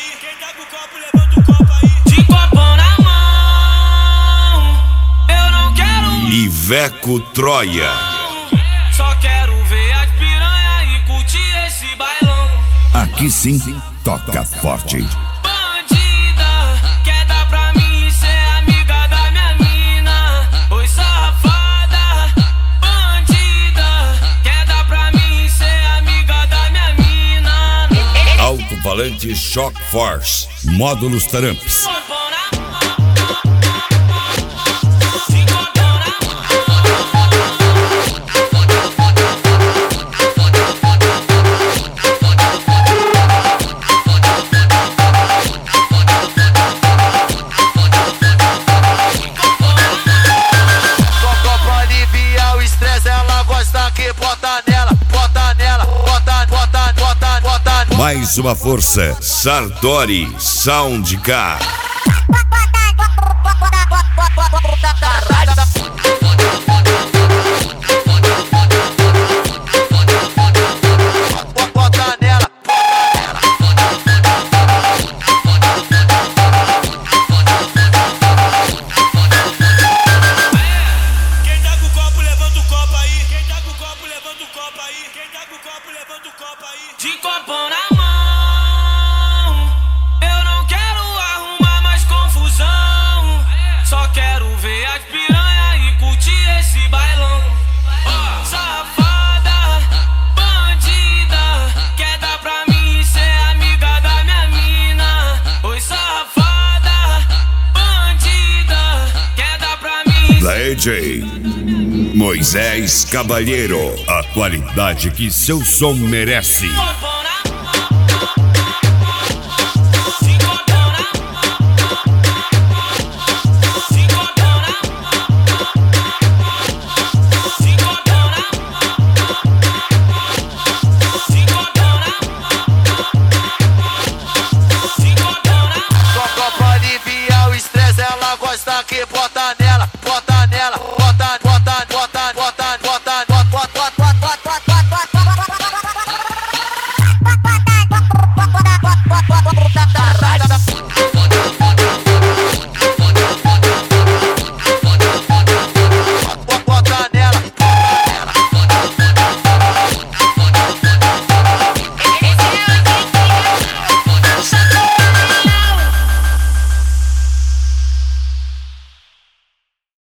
aí, quem tá com o copo, levanta o copo aí. De copão na mão, eu não quero Iveco Troia. Só quero ver as piranha e curtir esse bailão. Aqui sim, toca forte. Bandida, quer dar pra mim ser amiga da minha mina? Oi safada, bandida, quer dar pra mim ser amiga da minha mina? Alto-falante Shock Force. Módulos Tramps. Mais uma força, Sartori Soundcar. Quem tá com o copo, levanta o copo aí. Quem tá com o copo, levanta o copo aí. Quem tá com o copo, levanta o copo aí. De copão na mão, eu não quero arrumar mais confusão. Só quero ver as piranha e curtir esse bailão. Safada, bandida, quer dar pra mim ser amiga da minha mina? Oi safada, bandida, quer dar pra mim DJ Moisés Cabalheiro. A qualidade que seu som merece. copão